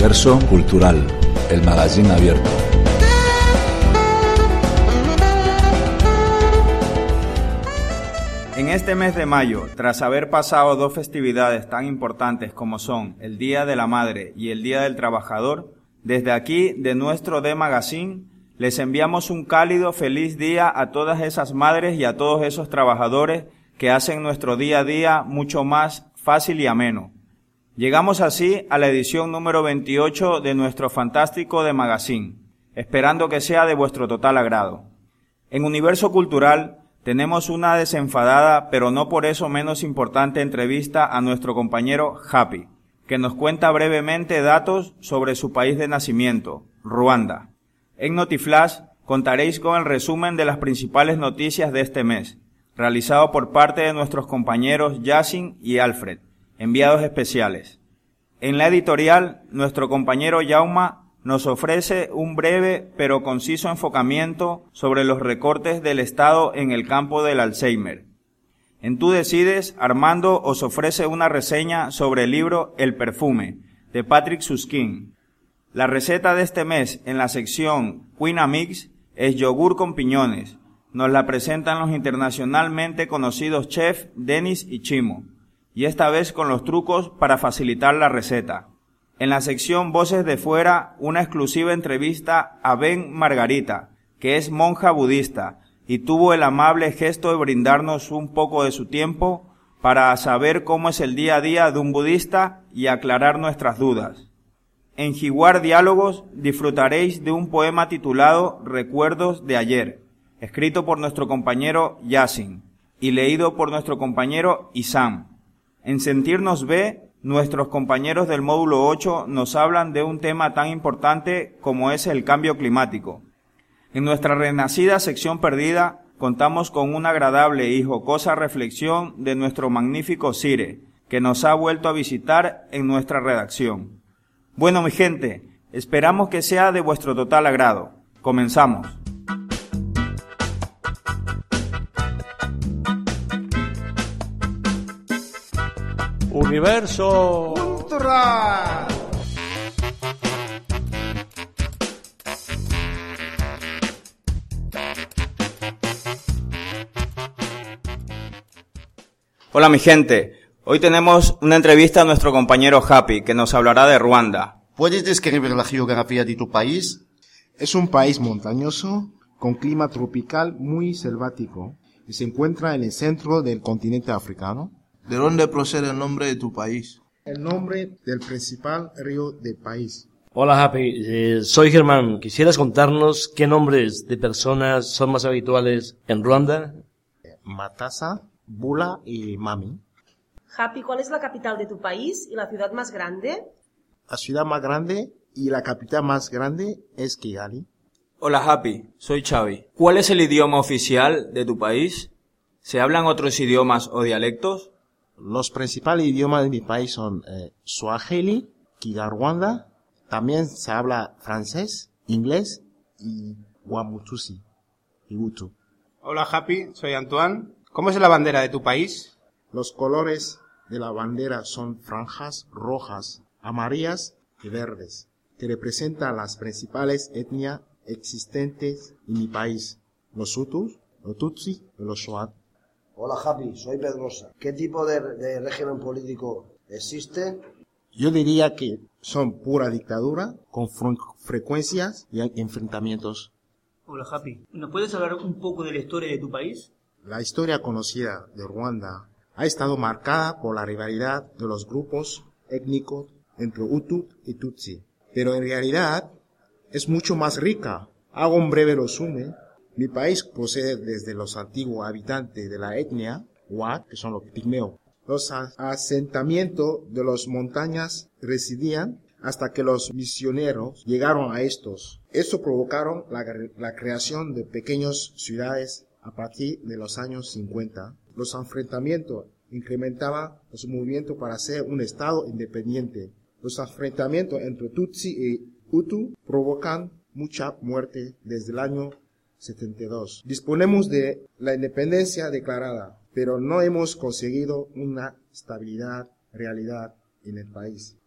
Universo Cultural, el magazine abierto. En este mes de mayo, tras haber pasado dos festividades tan importantes como son el Día de la Madre y el Día del Trabajador, desde aquí, de nuestro The Magazine, les enviamos un cálido feliz día a todas esas madres y a todos esos trabajadores que hacen nuestro día a día mucho más fácil y ameno. Llegamos así a la edición número 28 de nuestro fantástico The Magazine, esperando que sea de vuestro total agrado. En Universo Cultural tenemos una desenfadada, pero no por eso menos importante entrevista a nuestro compañero Happy, que nos cuenta brevemente datos sobre su país de nacimiento, Ruanda. En Notiflash contaréis con el resumen de las principales noticias de este mes, realizado por parte de nuestros compañeros Yassin y Alfred, enviados especiales. En la editorial, nuestro compañero Jauma nos ofrece un breve pero conciso enfocamiento sobre los recortes del Estado en el campo del Alzheimer. En Tú Decides, Armando os ofrece una reseña sobre el libro El Perfume, de Patrick Süskind. La receta de este mes en la sección Cuina Mix es yogur con piñones. Nos la presentan los internacionalmente conocidos chefs Denis y Chimo, y esta vez con los trucos para facilitar la receta. En la sección Voces de Fuera, una exclusiva entrevista a Ben Margarita, que es monja budista, y tuvo el amable gesto de brindarnos un poco de su tiempo para saber cómo es el día a día de un budista y aclarar nuestras dudas. En Jiguar Diálogos disfrutaréis de un poema titulado Recuerdos de ayer, escrito por nuestro compañero Yassin y leído por nuestro compañero Isam. En Sentirnos B, nuestros compañeros del módulo 8 nos hablan de un tema tan importante como es el cambio climático. En nuestra renacida sección perdida contamos con una agradable y jocosa reflexión de nuestro magnífico Cire, que nos ha vuelto a visitar en nuestra redacción. Bueno, mi gente, esperamos que sea de vuestro total agrado. Comenzamos. Universo Cultural. Hola, mi gente. Hoy tenemos una entrevista a nuestro compañero Happy, que nos hablará de Ruanda. ¿Puedes describir la geografía de tu país? Es un país montañoso con clima tropical muy selvático y se encuentra en el centro del continente africano. ¿De dónde procede el nombre de tu país? El nombre del principal río del país. Hola Happy, soy Germán. ¿Quisieras contarnos qué nombres de personas son más habituales en Ruanda? Matasa, Bula y Mami. Happy, ¿cuál es la capital de tu país y la ciudad más grande? La ciudad más grande y la capital más grande es Kigali. Hola, Happy. Soy Xavi. ¿Cuál es el idioma oficial de tu país? ¿Se hablan otros idiomas o dialectos? Los principales idiomas de mi país son Swahili, Kinyarwanda. También se habla francés, inglés y Wamutusi y Hutu. Hola, Happy. Soy Antoine. ¿Cómo es la bandera de tu país? Los colores de la bandera son franjas rojas, amarillas y verdes, que representan las principales etnias existentes en mi país: los Hutus, los Tutsi y los Shuar. Hola, Happy, soy Pedrosa. ¿Qué tipo de régimen político existe? Yo diría que son pura dictadura, con frecuencias y enfrentamientos. Hola, Happy. ¿Nos puedes hablar un poco de la historia de tu país? La historia conocida de Ruanda ha estado marcada por la rivalidad de los grupos étnicos entre Hutu y Tutsi, pero en realidad es mucho más rica. Hago un breve resumen. Mi país procede desde los antiguos habitantes de la etnia Wa, que son los pigmeos. Los asentamientos de las montañas residían hasta que los misioneros llegaron a estos. Esto provocaron la creación de pequeñas ciudades a partir de los años 50. Los enfrentamientos incrementaban los movimientos para ser un estado independiente. Los enfrentamientos entre Tutsi y Hutu provocan mucha muerte desde el año 72. Disponemos de la independencia declarada, pero no hemos conseguido una estabilidad, realidad en el país.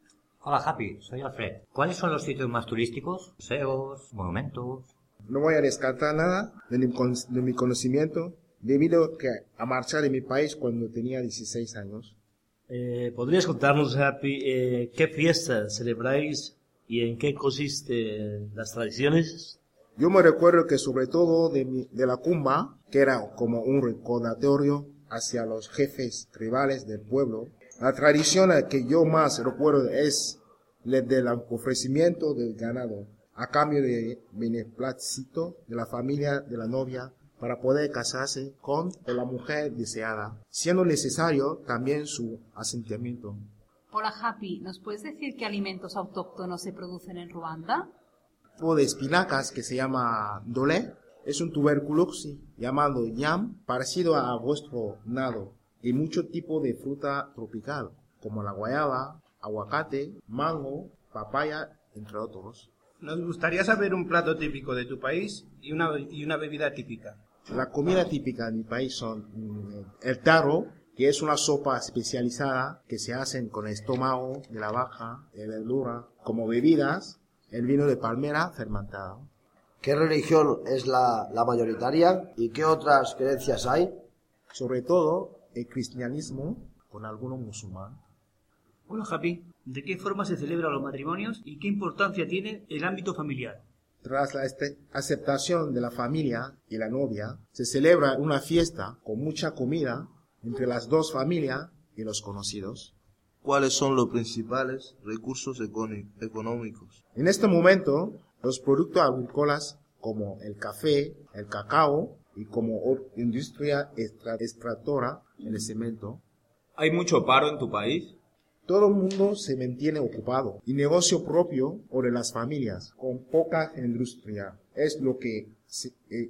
Hola, Happy, soy Alfred. ¿Cuáles son los sitios más turísticos? Museos, monumentos. No voy a descartar nada de mi conocimiento debido a marchar de mi país cuando tenía 16 años. ¿Podrías contarnos, Happy, qué fiestas celebráis y en qué consisten las tradiciones? Yo me recuerdo que sobre todo de la Cumba, que era como un recordatorio hacia los jefes tribales del pueblo. La tradición que yo más recuerdo es la del ofrecimiento del ganado a cambio de beneplácito de la familia de la novia para poder casarse con la mujer deseada, siendo necesario también su asentimiento. Hola, Happy, ¿nos puedes decir qué alimentos autóctonos se producen en Ruanda? Un tipo de espinacas que se llama dole, es un tubérculo llamado yam, parecido a vuestro nado, y mucho tipo de fruta tropical, como la guayaba, aguacate, mango, papaya, entre otros. Nos gustaría saber un plato típico de tu país y una bebida típica. La comida típica de mi país son el taro, que es una sopa especializada que se hacen con el estómago de la vaca, de verdura, como bebidas, el vino de palmera fermentado. ¿Qué religión es la mayoritaria y qué otras creencias hay? Sobre todo el cristianismo con algunos musulmanes. Hola, Happy. ¿De qué forma se celebran los matrimonios y qué importancia tiene el ámbito familiar? Tras la aceptación de la familia y la novia, se celebra una fiesta con mucha comida entre las dos familias y los conocidos. ¿Cuáles son los principales recursos económicos? En este momento, los productos agrícolas como el café, el cacao y como industria extractora, el cemento. ¿Hay mucho paro en tu país? Todo el mundo se mantiene ocupado y negocio propio o de las familias con poca industria es lo que se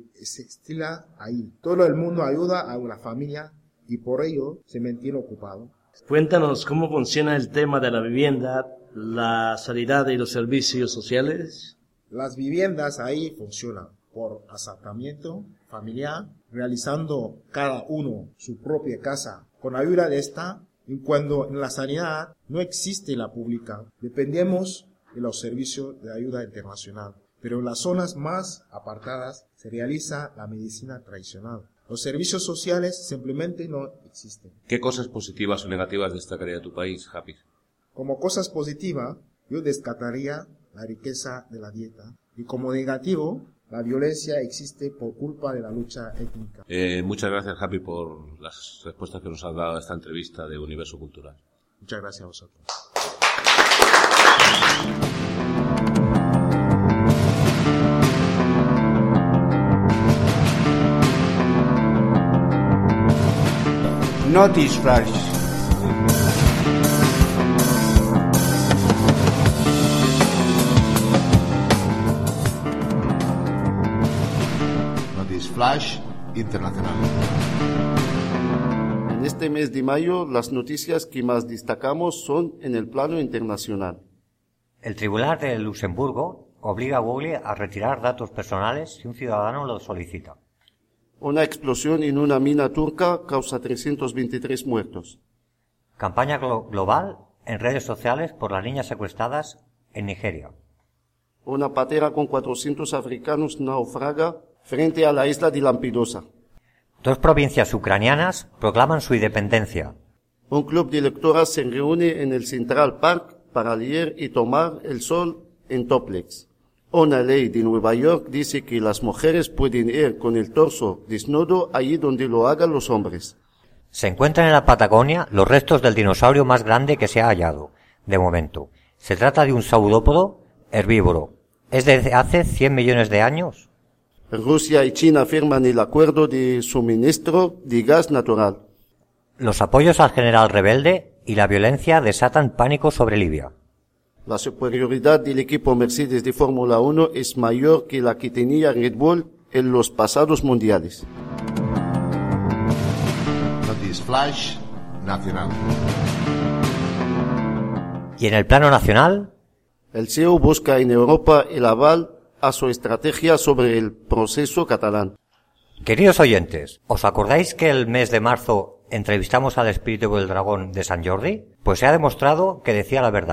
estila ahí. Todo el mundo ayuda a una familia y por ello se mantiene ocupado. Cuéntanos cómo funciona el tema de la vivienda, la sanidad y los servicios sociales. Las viviendas ahí funcionan por asentamiento familiar, realizando cada uno su propia casa con ayuda de esta. Y cuando en la sanidad no existe la pública, dependemos de los servicios de ayuda internacional. Pero en las zonas más apartadas se realiza la medicina tradicional. Los servicios sociales simplemente no existen. ¿Qué cosas positivas o negativas destacaría tu país, Happy? Como cosas positivas, yo destacaría la riqueza de la dieta. Y como negativo, la violencia existe por culpa de la lucha étnica. Muchas gracias, Happy, por las respuestas que nos has dado a esta entrevista de Universo Cultural. Muchas gracias a vosotros. Notice Flash. Notice Flash Internacional. En este mes de mayo, las noticias que más destacamos son en el plano internacional. El Tribunal de Luxemburgo obliga a Google a retirar datos personales si un ciudadano lo solicita. Una explosión en una mina turca causa 323 muertos. Campaña global en redes sociales por las niñas secuestradas en Nigeria. Una patera con 400 africanos naufraga frente a la isla de Lampedusa. 2 provincias ucranianas proclaman su independencia. Un club de lectoras se reúne en el Central Park para leer y tomar el sol en Toplex. Una ley de Nueva York dice que las mujeres pueden ir con el torso desnudo allí donde lo hagan los hombres. Se encuentran en la Patagonia los restos del dinosaurio más grande que se ha hallado, de momento. Se trata de un saurópodo herbívoro. ¿Es de hace 100 millones de años? Rusia y China firman el acuerdo de suministro de gas natural. Los apoyos al general rebelde y la violencia desatan pánico sobre Libia. La superioridad del equipo Mercedes de Fórmula 1 es mayor que la que tenía Red Bull en los pasados mundiales. Notice Flash Nacional. ¿Y en el plano nacional? El CEO busca en Europa el aval a su estrategia sobre el proceso catalán. Queridos oyentes, ¿os acordáis que el mes de marzo entrevistamos al espíritu del dragón de Sant Jordi? Pues se ha demostrado que decía la verdad.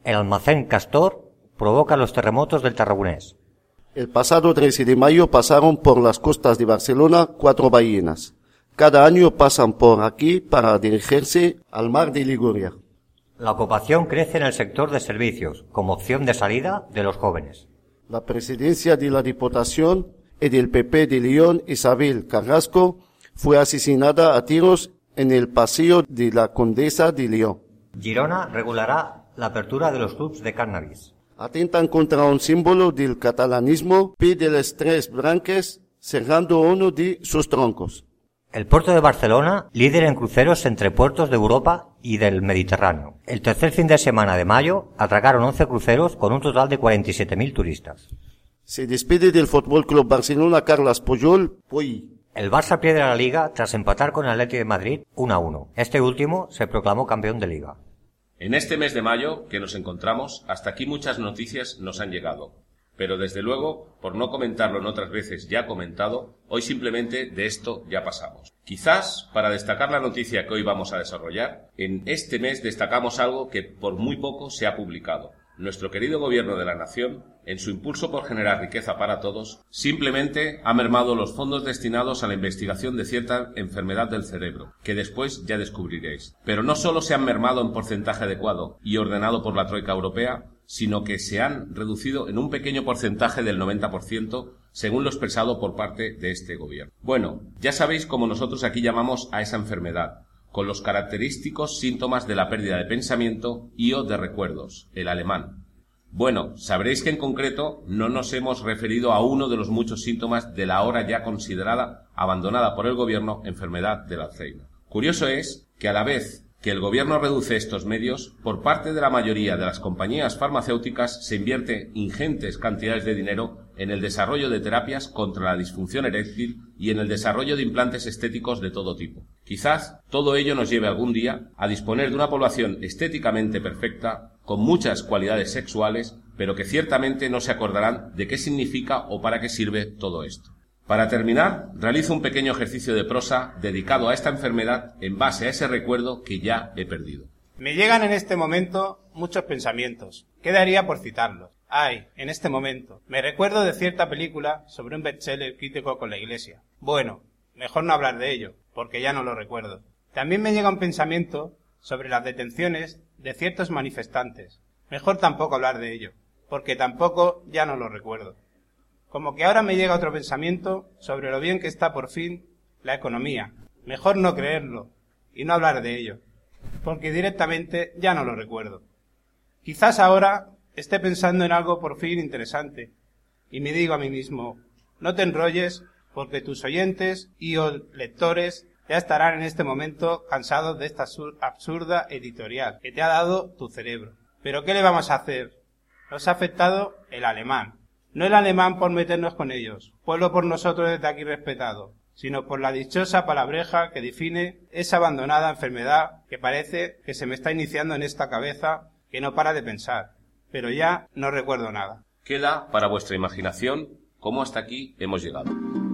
El almacén Castor provoca los terremotos del Tarragonés. El pasado 13 de mayo pasaron por las costas de Barcelona 4 ballenas. Cada año pasan por aquí para dirigirse al mar de Liguria. La ocupación crece en el sector de servicios, como opción de salida de los jóvenes. La presidencia de la Diputación y del PP de León, Isabel Carrasco, fue asesinada a tiros en el pasillo de la Condesa de León. Girona regulará la apertura de los clubs de cannabis. Atentan contra un símbolo del catalanismo, pide los 3 branques, cerrando uno de sus troncos. El puerto de Barcelona, líder en cruceros entre puertos de Europa y del Mediterráneo. El tercer fin de semana de mayo atracaron 11 cruceros con un total de 47.000 turistas. Se despide del Fútbol Club Barcelona Carles Puyol. El Barça pierde la Liga tras empatar con el Atleti de Madrid 1-1. Este último se proclamó campeón de Liga. En este mes de mayo que nos encontramos, hasta aquí muchas noticias nos han llegado. Pero desde luego, por no comentarlo en otras veces ya comentado, hoy simplemente de esto ya pasamos. Quizás, para destacar la noticia que hoy vamos a desarrollar, en este mes destacamos algo que por muy poco se ha publicado. Nuestro querido gobierno de la nación, en su impulso por generar riqueza para todos, simplemente ha mermado los fondos destinados a la investigación de cierta enfermedad del cerebro, que después ya descubriréis. Pero no solo se han mermado en porcentaje adecuado y ordenado por la Troika Europea, sino que se han reducido en un pequeño porcentaje del 90%, según lo expresado por parte de este gobierno. Bueno, ya sabéis cómo nosotros aquí llamamos a esa enfermedad, con los característicos síntomas de la pérdida de pensamiento y o de recuerdos, el alemán. Bueno, sabréis que en concreto no nos hemos referido a uno de los muchos síntomas de la ahora ya considerada, abandonada por el gobierno, enfermedad del Alzheimer. Curioso es que a la vez que el gobierno reduce estos medios, por parte de la mayoría de las compañías farmacéuticas se invierte ingentes cantidades de dinero en el desarrollo de terapias contra la disfunción eréctil y en el desarrollo de implantes estéticos de todo tipo. Quizás todo ello nos lleve algún día a disponer de una población estéticamente perfecta, con muchas cualidades sexuales, pero que ciertamente no se acordarán de qué significa o para qué sirve todo esto. Para terminar, realizo un pequeño ejercicio de prosa dedicado a esta enfermedad en base a ese recuerdo que ya he perdido. Me llegan en este momento muchos pensamientos. Quedaría por citarlos. Ay, en este momento. Me recuerdo de cierta película sobre un bestseller crítico con la Iglesia. Bueno, mejor no hablar de ello, porque ya no lo recuerdo. También me llega un pensamiento sobre las detenciones de ciertos manifestantes. Mejor tampoco hablar de ello, porque tampoco ya no lo recuerdo. Como que ahora me llega otro pensamiento sobre lo bien que está por fin la economía. Mejor no creerlo y no hablar de ello, porque directamente ya no lo recuerdo. Quizás ahora esté pensando en algo por fin interesante y me digo a mí mismo, no te enrolles porque tus oyentes y o lectores ya estarán en este momento cansados de esta absurda editorial que te ha dado tu cerebro. Pero ¿qué le vamos a hacer? Nos ha afectado el alemán. No el alemán por meternos con ellos, pueblo por nosotros desde aquí respetado, sino por la dichosa palabreja que define esa abandonada enfermedad que parece que se me está iniciando en esta cabeza que no para de pensar, pero ya no recuerdo nada. Queda para vuestra imaginación cómo hasta aquí hemos llegado.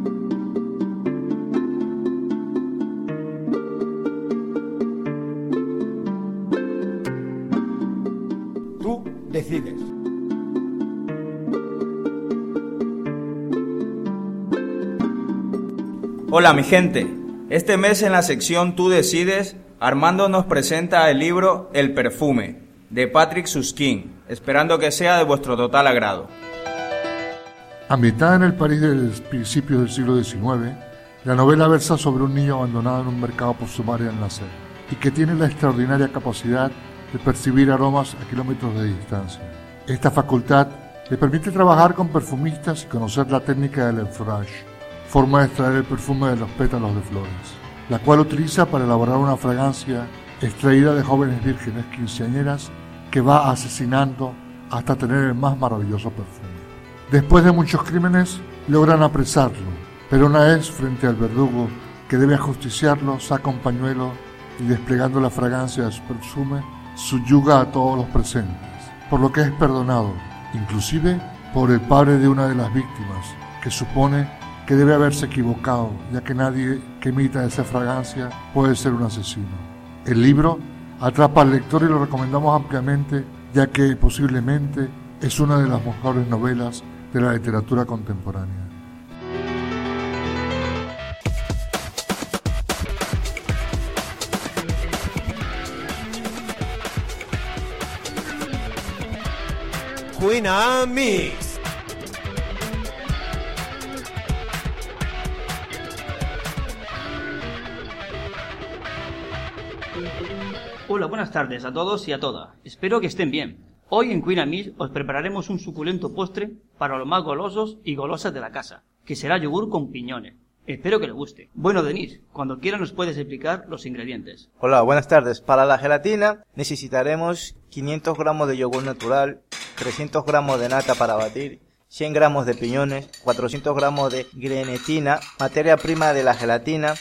Tú decides. Hola mi gente, este mes en la sección Tú decides, Armando nos presenta el libro El perfume, de Patrick Süskind, esperando que sea de vuestro total agrado. Ambientada en el París del principio del siglo XIX, la novela versa sobre un niño abandonado en un mercado por su madre al nacer, y que tiene la extraordinaria capacidad de percibir aromas a kilómetros de distancia. Esta facultad le permite trabajar con perfumistas y conocer la técnica del enfleurage, forma de extraer el perfume de los pétalos de flores, la cual utiliza para elaborar una fragancia extraída de jóvenes vírgenes quinceañeras que va asesinando hasta tener el más maravilloso perfume. Después de muchos crímenes, logran apresarlo, pero una vez frente al verdugo que debe ajusticiarlo, saca un pañuelo y desplegando la fragancia de su perfume, subyuga a todos los presentes, por lo que es perdonado, inclusive por el padre de una de las víctimas, que supone que debe haberse equivocado, ya que nadie que emita esa fragancia puede ser un asesino. El libro atrapa al lector y lo recomendamos ampliamente ya que posiblemente es una de las mejores novelas de la literatura contemporánea. Cuina Mix. Hola, buenas tardes a todos y a todas. Espero que estén bien. Hoy en Cuina Mix os prepararemos un suculento postre para los más golosos y golosas de la casa, que será yogur con piñones. Espero que les guste. Bueno, Denis, cuando quieras nos puedes explicar los ingredientes. Hola, buenas tardes. Para la gelatina necesitaremos 500 gramos de yogur natural, 300 gramos de nata para batir, 100 gramos de piñones, 400 gramos de grenetina, materia prima de la gelatina,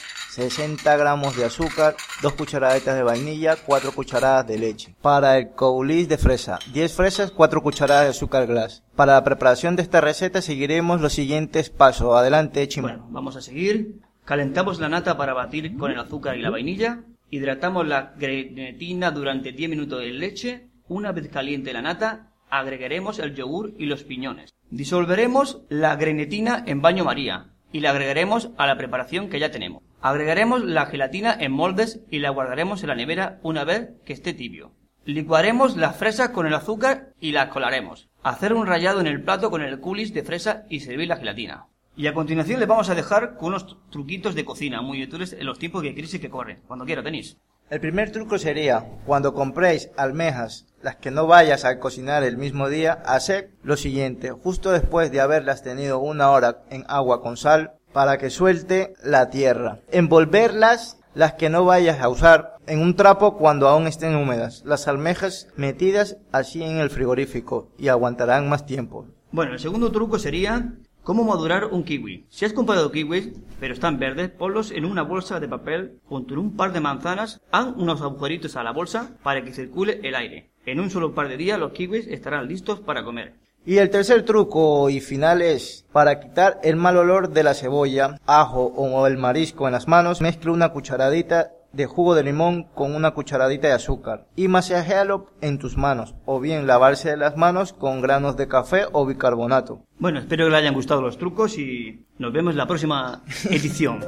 60 gramos de azúcar, 2 cucharaditas de vainilla, 4 cucharadas de leche. Para el coulis de fresa, 10 fresas, 4 cucharadas de azúcar glass. Para la preparación de esta receta seguiremos los siguientes pasos. Adelante, Chimo. Bueno, vamos a seguir. Calentamos la nata para batir con el azúcar y la vainilla. Hidratamos la grenetina durante 10 minutos en leche. Una vez caliente la nata, agregaremos el yogur y los piñones. Disolveremos la grenetina en baño María y la agregaremos a la preparación que ya tenemos. Agregaremos la gelatina en moldes y la guardaremos en la nevera una vez que esté tibio. Licuaremos las fresas con el azúcar y las colaremos. Hacer un rallado en el plato con el coulis de fresa y servir la gelatina. Y a continuación les vamos a dejar con unos truquitos de cocina muy útiles en los tiempos de crisis que corren. Cuando quiera, tenéis. El primer truco sería, cuando compréis almejas, las que no vayas a cocinar el mismo día, hacer lo siguiente. Justo después de haberlas tenido 1 hora en agua con sal, para que suelte la tierra. Envolverlas, las que no vayas a usar, en un trapo cuando aún estén húmedas. Las almejas metidas así en el frigorífico y aguantarán más tiempo. Bueno, el segundo truco sería cómo madurar un kiwi. Si has comprado kiwis, pero están verdes, ponlos en una bolsa de papel junto a un par de manzanas, haz unos agujeritos a la bolsa para que circule el aire. En un solo par de días los kiwis estarán listos para comer. Y el tercer truco y final es, para quitar el mal olor de la cebolla, ajo o el marisco en las manos, mezcla una cucharadita de jugo de limón con una cucharadita de azúcar y masajéalo en tus manos, o bien lavarse las manos con granos de café o bicarbonato. Bueno, espero que les hayan gustado los trucos y nos vemos en la próxima edición.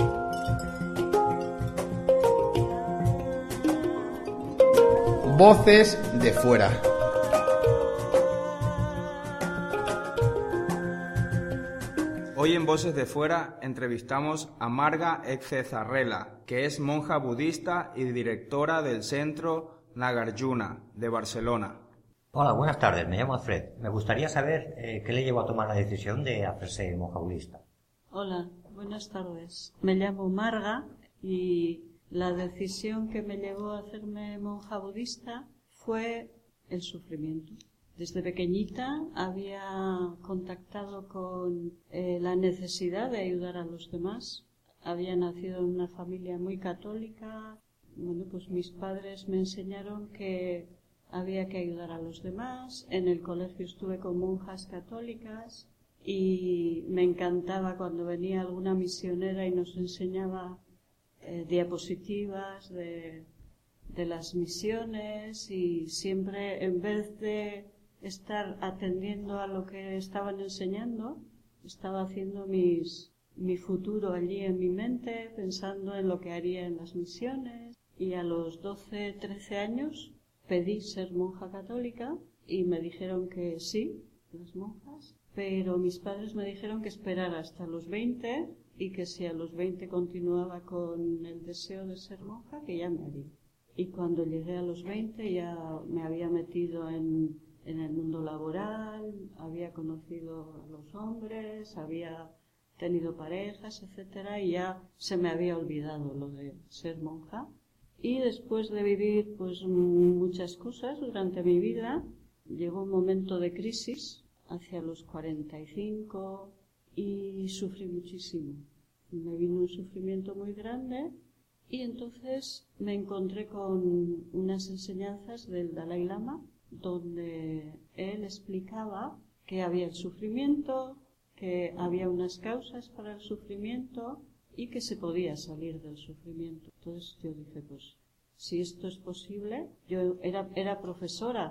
Voces de fuera. Hoy en Voces de Fuera entrevistamos a Marga Eczezarrela, que es monja budista y directora del Centro Nagarjuna de Barcelona. Hola, buenas tardes, me llamo Alfred. Me gustaría saber qué le llevó a tomar la decisión de hacerse monja budista. Hola, buenas tardes. Me llamo Marga y la decisión que me llevó a hacerme monja budista fue el sufrimiento. Desde pequeñita había contactado con la necesidad de ayudar a los demás. Había nacido en una familia muy católica. Bueno, pues mis padres me enseñaron que había que ayudar a los demás. En el colegio estuve con monjas católicas y me encantaba cuando venía alguna misionera y nos enseñaba diapositivas de las misiones, y siempre, en vez de estar atendiendo a lo que estaban enseñando, estaba haciendo mi futuro allí en mi mente, pensando en lo que haría en las misiones. Y a los 12, 13 años pedí ser monja católica y me dijeron que sí, las monjas, pero mis padres me dijeron que esperara hasta los 20 y que si a los 20 continuaba con el deseo de ser monja, que ya me haría. Y cuando llegué a los 20 ya me había metido en el mundo laboral, había conocido a los hombres, había tenido parejas, etcétera, y ya se me había olvidado lo de ser monja. Y después de vivir pues muchas cosas durante mi vida, llegó un momento de crisis hacia los 45 y sufrí muchísimo. Me vino un sufrimiento muy grande y entonces me encontré con unas enseñanzas del Dalai Lama, donde él explicaba que había el sufrimiento, que había unas causas para el sufrimiento y que se podía salir del sufrimiento. Entonces yo dije, pues si esto es posible, yo era profesora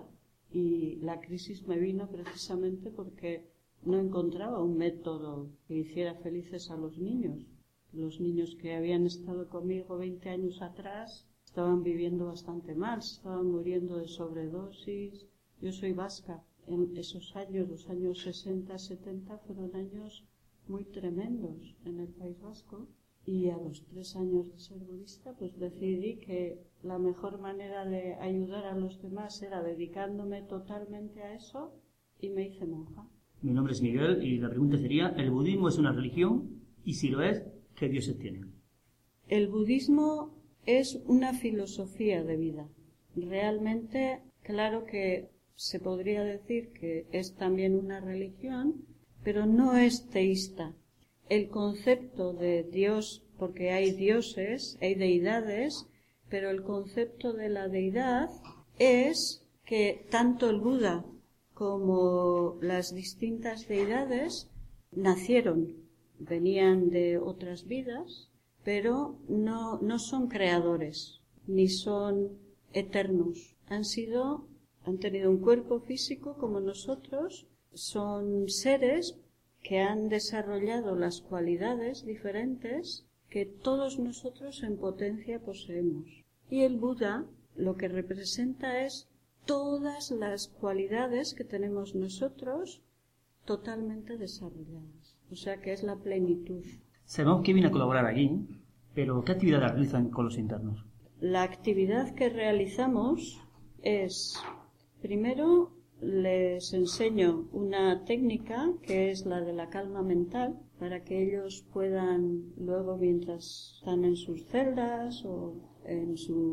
Y la crisis me vino precisamente porque no encontraba un método que hiciera felices a los niños. Los niños que habían estado conmigo 20 años atrás estaban viviendo bastante mal, estaban muriendo de sobredosis. Yo soy vasca. En esos años, los años 60, 70, fueron años muy tremendos en el País Vasco. Y a los 3 años de ser budista, pues decidí que la mejor manera de ayudar a los demás era dedicándome totalmente a eso, y me hice monja. Mi nombre es Miguel y la pregunta sería, ¿el budismo es una religión? Y si lo es, ¿qué dioses tienen? El budismo es una filosofía de vida. Realmente, claro que se podría decir que es también una religión, pero no es teísta. El concepto de Dios, porque hay dioses, hay deidades, pero el concepto de la deidad es que tanto el Buda como las distintas deidades nacieron, venían de otras vidas, pero no son creadores, ni son eternos. Han tenido un cuerpo físico como nosotros, son seres que han desarrollado las cualidades diferentes que todos nosotros en potencia poseemos. Y el Buda lo que representa es todas las cualidades que tenemos nosotros totalmente desarrolladas. O sea que es la plenitud. Sabemos que viene a colaborar aquí, pero ¿qué actividades realizan con los internos? La actividad que realizamos es, primero, les enseño una técnica que es la de la calma mental, para que ellos puedan luego, mientras están en sus celdas o en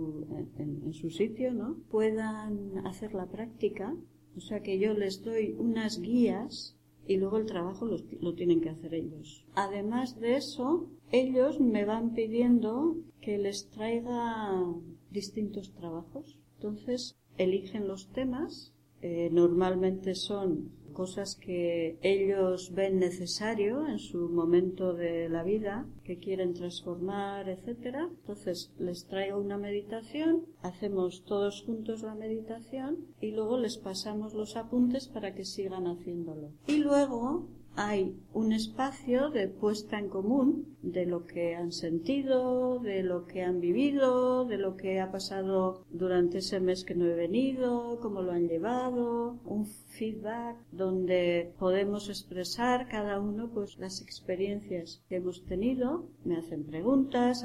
su sitio, ¿no?, puedan hacer la práctica. O sea que yo les doy unas guías y luego el trabajo lo tienen que hacer ellos. Además de eso, ellos me van pidiendo que les traiga distintos trabajos. Entonces, eligen los temas. Normalmente son cosas que ellos ven necesario en su momento de la vida, que quieren transformar, etcétera. Entonces les traigo una meditación, hacemos todos juntos la meditación y luego les pasamos los apuntes para que sigan haciéndolo. Y luego hay un espacio de puesta en común de lo que han sentido, de lo que han vivido, de lo que ha pasado durante ese mes que no he venido, cómo lo han llevado, un feedback donde podemos expresar cada uno pues las experiencias que hemos tenido. Me hacen preguntas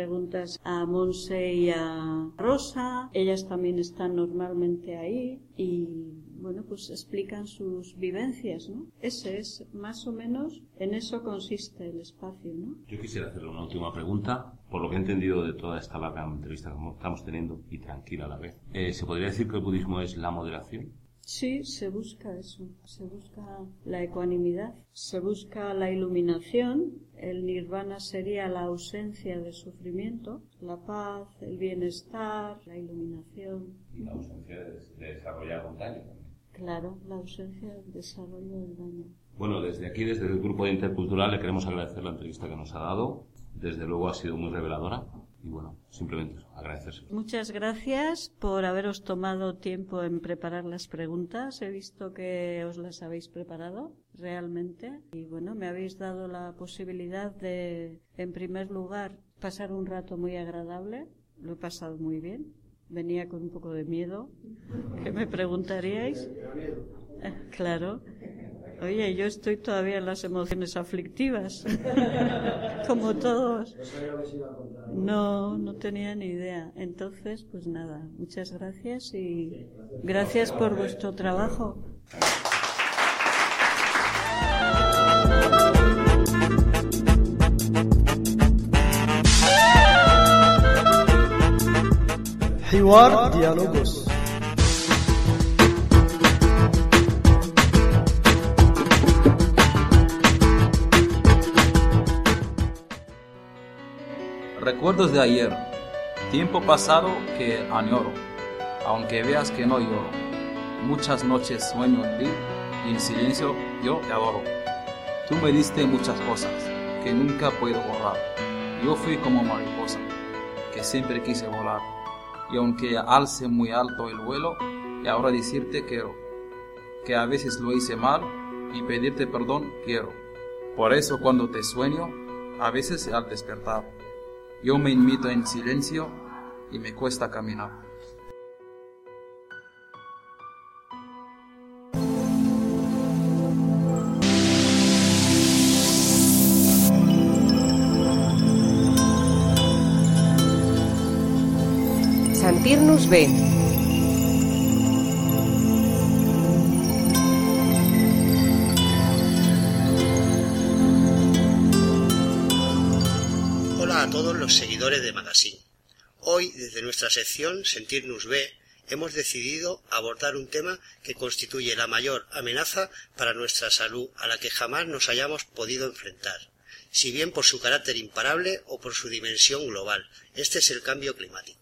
a Monse y a Rosa, ellas también están normalmente ahí y bueno, pues explican sus vivencias, ¿no? Ese es, más o menos, en eso consiste el espacio, ¿no? Yo quisiera hacerle una última pregunta. Por lo que he entendido de toda esta larga entrevista que estamos teniendo, y tranquila a la vez, ¿se podría decir que el budismo es la moderación? Sí, se busca eso. Se busca la ecuanimidad, se busca la iluminación. El nirvana sería la ausencia de sufrimiento, la paz, el bienestar, la iluminación. Y la ausencia de desarrollar montaña. Claro, la ausencia del desarrollo del daño. Bueno, desde aquí, desde el Grupo de Intercultural, le queremos agradecer la entrevista que nos ha dado. Desde luego ha sido muy reveladora. Y bueno, simplemente eso, agradecérselo. Muchas gracias por haberos tomado tiempo en preparar las preguntas. He visto que os las habéis preparado realmente. Y bueno, me habéis dado la posibilidad de, en primer lugar, pasar un rato muy agradable. Lo he pasado muy bien. Venía con un poco de miedo. ¿Qué me preguntaríais? Claro. Oye, yo estoy todavía en las emociones aflictivas. Como todos. No tenía ni idea. Entonces, pues nada, muchas gracias y gracias por vuestro trabajo. حوار ديالوجوس. Recuerdos de ayer, tiempo pasado que añoro, aunque veas que no lloro. Muchas noches sueño en ti y en silencio yo te adoro. Tú me diste muchas cosas que nunca puedo borrar. Yo fui como mariposa que siempre quise volar. Y aunque alce muy alto el vuelo, y ahora decirte quiero, que a veces lo hice mal y pedirte perdón quiero. Por eso cuando te sueño, a veces al despertar, yo me invito en silencio y me cuesta caminar. Sentir-nos bé. Hola a todos los seguidores de Magazine. Hoy, desde nuestra sección Sentir-nos bé, hemos decidido abordar un tema que constituye la mayor amenaza para nuestra salud a la que jamás nos hayamos podido enfrentar, si bien por su carácter imparable o por su dimensión global. Este es el cambio climático.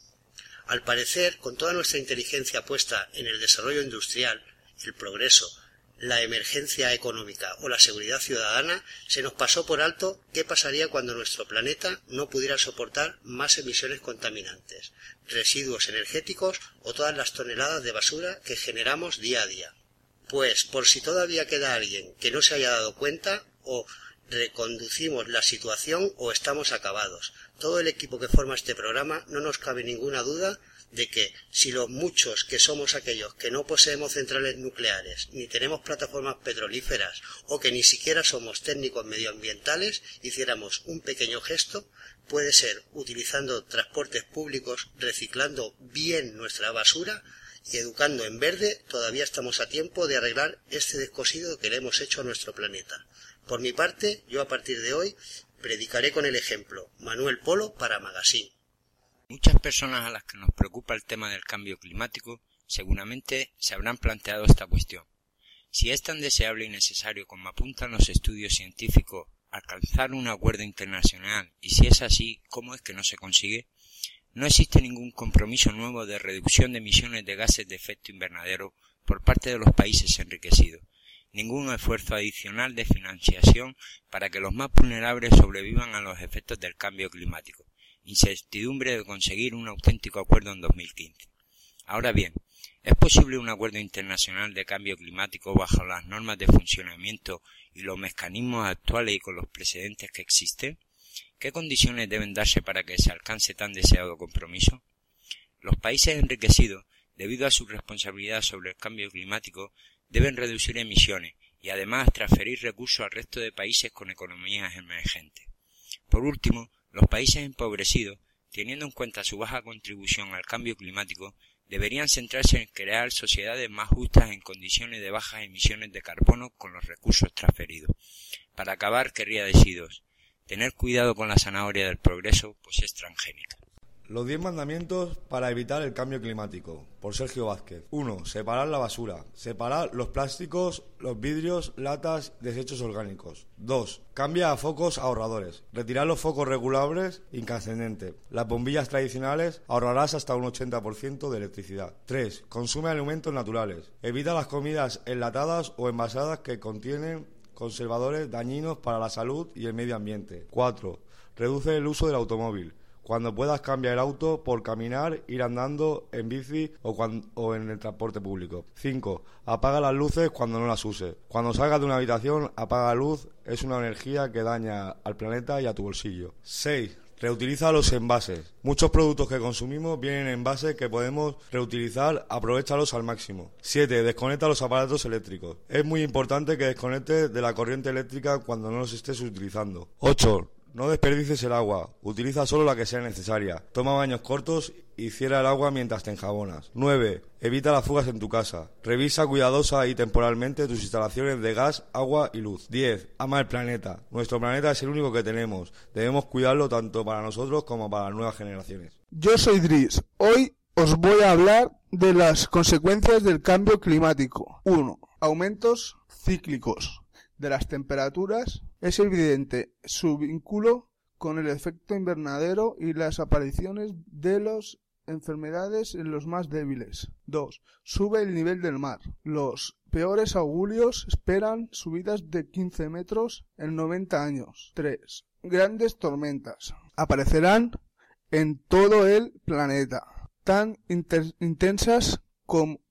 Al parecer, con toda nuestra inteligencia puesta en el desarrollo industrial, el progreso, la emergencia económica o la seguridad ciudadana, se nos pasó por alto qué pasaría cuando nuestro planeta no pudiera soportar más emisiones contaminantes, residuos energéticos o todas las toneladas de basura que generamos día a día. Pues, por si todavía queda alguien que no se haya dado cuenta, o reconducimos la situación o estamos acabados. Todo el equipo que forma este programa no nos cabe ninguna duda de que si los muchos que somos aquellos que no poseemos centrales nucleares, ni tenemos plataformas petrolíferas o que ni siquiera somos técnicos medioambientales, hiciéramos un pequeño gesto, puede ser utilizando transportes públicos, reciclando bien nuestra basura y educando en verde, todavía estamos a tiempo de arreglar este descosido que le hemos hecho a nuestro planeta. Por mi parte, yo a partir de hoy predicaré con el ejemplo. Manuel Polo para Magazine. Muchas personas a las que nos preocupa el tema del cambio climático seguramente se habrán planteado esta cuestión. Si es tan deseable y necesario como apuntan los estudios científicos alcanzar un acuerdo internacional, y si es así, ¿cómo es que no se consigue? No existe ningún compromiso nuevo de reducción de emisiones de gases de efecto invernadero por parte de los países enriquecidos. Ningún esfuerzo adicional de financiación para que los más vulnerables sobrevivan a los efectos del cambio climático. Incertidumbre de conseguir un auténtico acuerdo en 2015. Ahora bien, ¿es posible un acuerdo internacional de cambio climático bajo las normas de funcionamiento y los mecanismos actuales y con los precedentes que existen? ¿Qué condiciones deben darse para que se alcance tan deseado compromiso? Los países enriquecidos, debido a su responsabilidad sobre el cambio climático, deben reducir emisiones y además transferir recursos al resto de países con economías emergentes. Por último, los países empobrecidos, teniendo en cuenta su baja contribución al cambio climático, deberían centrarse en crear sociedades más justas en condiciones de bajas emisiones de carbono con los recursos transferidos. Para acabar, querría deciros, tener cuidado con la zanahoria del progreso, pues es transgénica. Los 10 mandamientos para evitar el cambio climático, por Sergio Vázquez. 1. Separar la basura. Separar los plásticos, los vidrios, latas, desechos orgánicos. 2. Cambia a focos ahorradores. Retirar los focos regulables, incandescentes. Las bombillas tradicionales ahorrarás hasta un 80% de electricidad. 3. Consume alimentos naturales. Evita las comidas enlatadas o envasadas que contienen conservadores dañinos para la salud y el medio ambiente. 4. Reduce el uso del automóvil. Cuando puedas, cambia el auto por caminar, ir andando, en bici o en el transporte público. 5. Apaga las luces cuando no las uses. Cuando salgas de una habitación, apaga la luz. Es una energía que daña al planeta y a tu bolsillo. 6. Reutiliza los envases. Muchos productos que consumimos vienen en envases que podemos reutilizar, aprovéchalos al máximo. 7. Desconecta los aparatos eléctricos. Es muy importante que desconectes de la corriente eléctrica cuando no los estés utilizando. 8. No desperdicies el agua, utiliza solo la que sea necesaria. Toma baños cortos y cierra el agua mientras te enjabonas. 9. Evita las fugas en tu casa. Revisa cuidadosa y temporalmente tus instalaciones de gas, agua y luz. 10. Ama el planeta. Nuestro planeta es el único que tenemos. Debemos cuidarlo tanto para nosotros como para las nuevas generaciones. Yo soy Dries. Hoy os voy a hablar de las consecuencias del cambio climático. 1. Aumentos cíclicos de las temperaturas. Es evidente su vínculo con el efecto invernadero y las apariciones de las enfermedades en los más débiles. 2. Sube el nivel del mar. Los peores augurios esperan subidas de 15 metros en 90 años. 3. Grandes tormentas aparecerán en todo el planeta, tan intensas como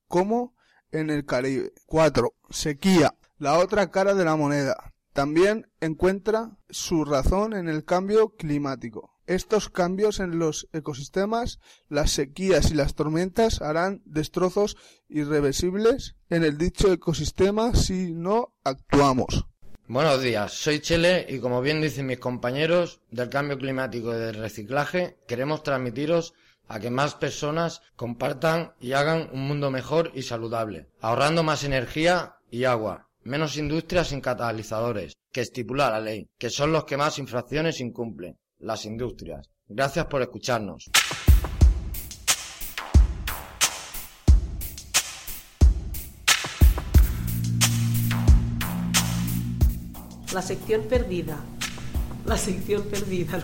como en el Caribe. 4. Sequía, la otra cara de la moneda. También encuentra su razón en el cambio climático. Estos cambios en los ecosistemas, las sequías y las tormentas harán destrozos irreversibles en el dicho ecosistema si no actuamos. Buenos días, soy Chele y como bien dicen mis compañeros del cambio climático y del reciclaje, queremos transmitiros a que más personas compartan y hagan un mundo mejor y saludable, ahorrando más energía y agua, menos industrias sin catalizadores, que estipula la ley, que son los que más infracciones incumplen, las industrias. Gracias por escucharnos. La sección perdida. La sección perdida.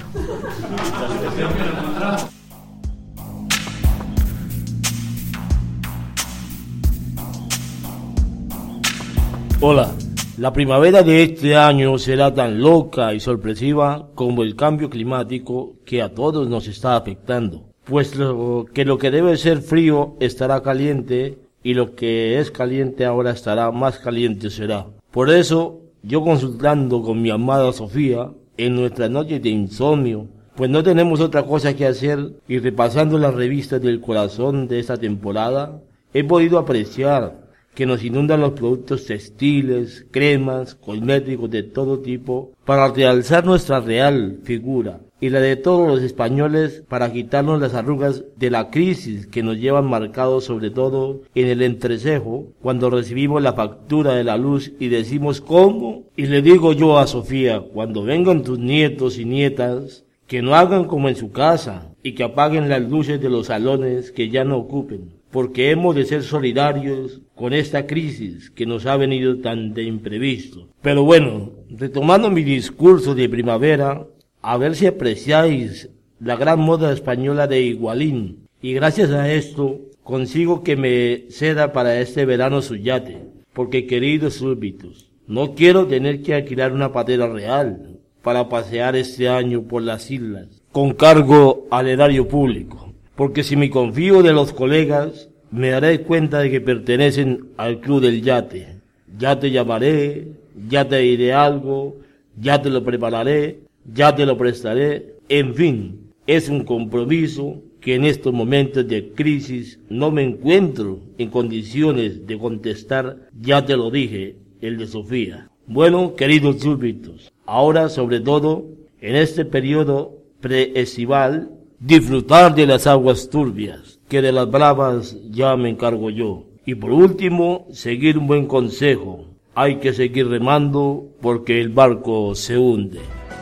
Hola, la primavera de este año será tan loca y sorpresiva como el cambio climático que a todos nos está afectando, pues lo que debe ser frío estará caliente y lo que es caliente ahora estará más caliente será. Por eso, yo consultando con mi amada Sofía en nuestras noches de insomnio, pues no tenemos otra cosa que hacer y repasando las revistas del corazón de esta temporada, he podido apreciar que nos inundan los productos textiles, cremas, cosméticos de todo tipo, para realzar nuestra real figura y la de todos los españoles para quitarnos las arrugas de la crisis que nos llevan marcados sobre todo en el entrecejo cuando recibimos la factura de la luz y decimos ¿cómo? Y le digo yo a Sofía, cuando vengan tus nietos y nietas, que no hagan como en su casa y que apaguen las luces de los salones que ya no ocupen, porque hemos de ser solidarios con esta crisis que nos ha venido tan de imprevisto. Pero bueno, retomando mi discurso de primavera, a ver si apreciáis la gran moda española de Igualín, y gracias a esto consigo que me ceda para este verano su yate, porque queridos súbditos, no quiero tener que alquilar una patera real para pasear este año por las islas, con cargo al erario público, porque si me confío de los colegas, me daré cuenta de que pertenecen al club del yate. Ya te llamaré, ya te diré algo, ya te lo prepararé, ya te lo prestaré, en fin, es un compromiso que en estos momentos de crisis no me encuentro en condiciones de contestar, ya te lo dije, el de Sofía. Bueno, queridos súbditos, ahora sobre todo, en este periodo preestival, disfrutar de las aguas turbias, que de las bravas ya me encargo yo. Y por último, seguir un buen consejo, hay que seguir remando porque el barco se hunde.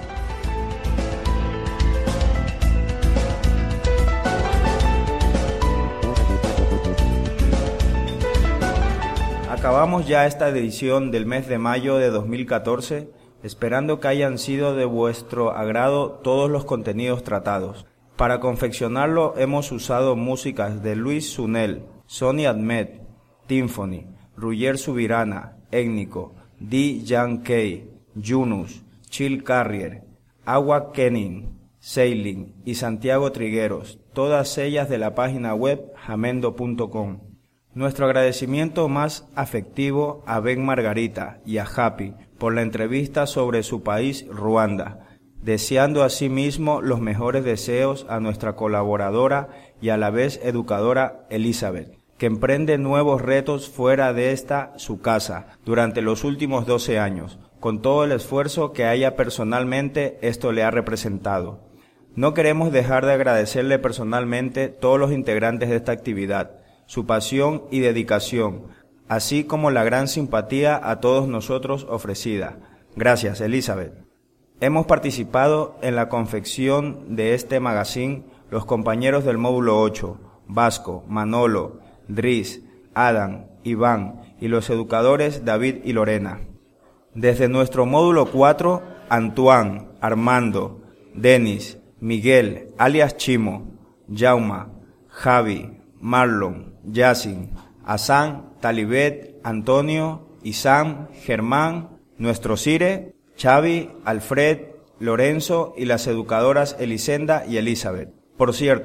Acabamos ya esta edición del mes de mayo de 2014, esperando que hayan sido de vuestro agrado todos los contenidos tratados. Para confeccionarlo hemos usado músicas de Luis Sunel, Sonny Admet, Tymphony, Ruyer Subirana, Étnico, D. Jan Kay, Yunus, Chill Carrier, Agua Kenin, Sailing y Santiago Trigueros, todas ellas de la página web jamendo.com. Nuestro agradecimiento más afectivo a Ben Margarita y a Happy por la entrevista sobre su país, Ruanda, deseando asimismo los mejores deseos a nuestra colaboradora y a la vez educadora Elizabeth, que emprende nuevos retos fuera de esta su casa durante los últimos 12 años, con todo el esfuerzo que a ella personalmente esto le ha representado. No queremos dejar de agradecerle personalmente todos los integrantes de esta actividad, su pasión y dedicación, así como la gran simpatía a todos nosotros ofrecida. Gracias, Elizabeth. Hemos participado en la confección de este magazine los compañeros del módulo 8, Vasco, Manolo, Dries, Adam, Iván y los educadores David y Lorena. Desde nuestro módulo 4, Antoine, Armando, Denis, Miguel, alias Chimo, Jauma, Javi, Marlon, Yacin, Hassan, Talibet, Antonio, Isam, Germán, nuestro Cire, Xavi, Alfred, Lorenzo y las educadoras Elisenda y Elizabeth. Por cierto,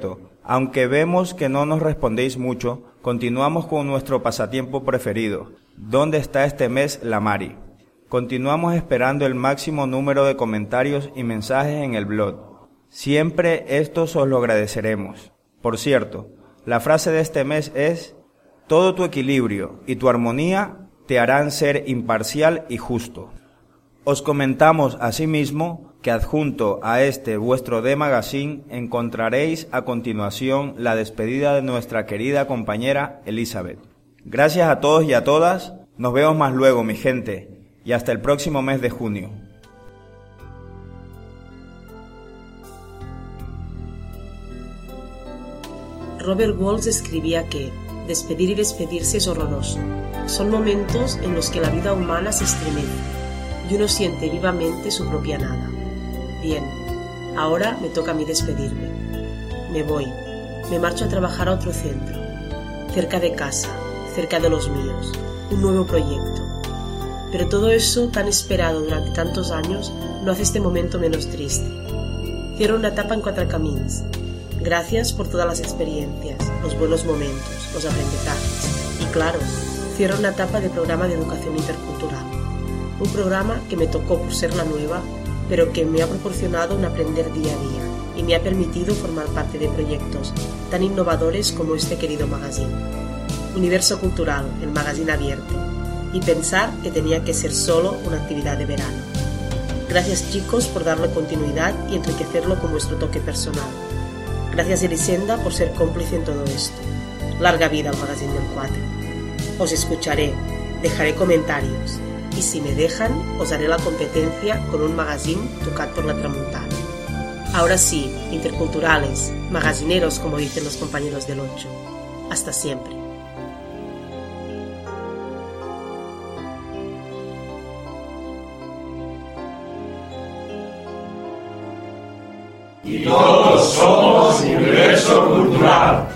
Aunque vemos que no nos respondéis mucho, continuamos con nuestro pasatiempo preferido. ¿Dónde está este mes la Mari? Continuamos esperando el máximo número de comentarios y mensajes en el blog. Siempre estos os lo agradeceremos. Por cierto, la frase de este mes es: todo tu equilibrio y tu armonía te harán ser imparcial y justo. Os comentamos asimismo que adjunto a este vuestro D-Magazine encontraréis a continuación la despedida de nuestra querida compañera Elizabeth. Gracias a todos y a todas, nos vemos más luego, mi gente, y hasta el próximo mes de junio. Robert Walsh escribía que despedir y despedirse es horroroso. Son momentos en los que la vida humana se estremece y uno siente vivamente su propia nada. Bien, ahora me toca a mí despedirme. Me voy, me marcho a trabajar a otro centro, cerca de casa, cerca de los míos, un nuevo proyecto. Pero todo eso tan esperado durante tantos años no hace este momento menos triste. Cierro una etapa en Quatre Camins. Gracias por todas las experiencias, los buenos momentos, los aprendizajes. Y claro, cierro una etapa de programa de educación intercultural. Un programa que me tocó por ser la nueva, pero que me ha proporcionado un aprender día a día y me ha permitido formar parte de proyectos tan innovadores como este querido magazine. Universo Cultural, el magazine abierto, y pensar que tenía que ser solo una actividad de verano. Gracias, chicos, por darle continuidad y enriquecerlo con vuestro toque personal. Gracias, Elisenda, por ser cómplice en todo esto. Larga vida al magazine del 4. Os escucharé, dejaré comentarios, y si me dejan, os haré la competencia con un magazine tocat por la tramuntana. Ahora sí, interculturales, magazineros, como dicen los compañeros del 8. Hasta siempre. Y todos somos Universo Cultural.